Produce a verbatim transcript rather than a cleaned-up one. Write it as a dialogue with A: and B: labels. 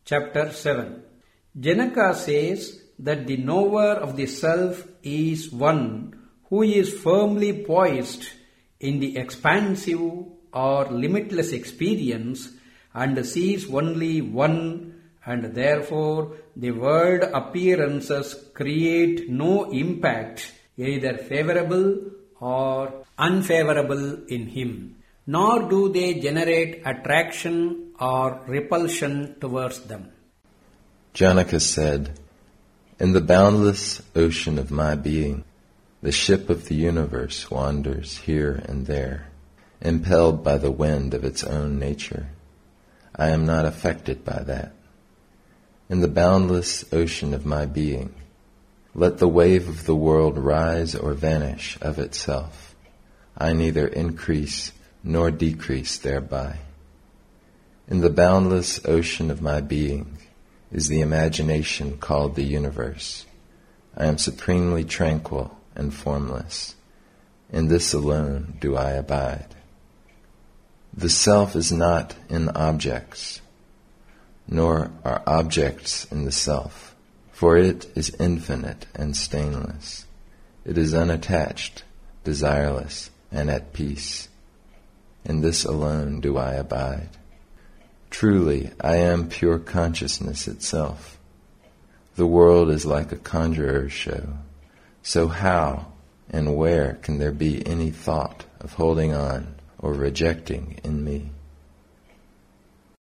A: Chapter seven. Janaka says that the knower of the self is one who is firmly poised in the expansive or limitless experience and sees only one, and therefore the world appearances create no impact, either favorable or unfavorable in him, nor do they generate attraction or repulsion towards them.
B: Janaka said, "In the boundless ocean of my being, the ship of the universe wanders here and there, impelled by the wind of its own nature. I am not affected by that. In the boundless ocean of my being, let the wave of the world rise or vanish of itself. I neither increase nor decrease thereby. In the boundless ocean of my being is the imagination called the universe. I am supremely tranquil and formless. In this alone do I abide. The self is not in objects, nor are objects in the self, for it is infinite and stainless. It is unattached, desireless, and at peace. In this alone do I abide. Truly, I am pure consciousness itself. The world is like a conjurer's show. So how and where can there be any thought of holding on or rejecting in me?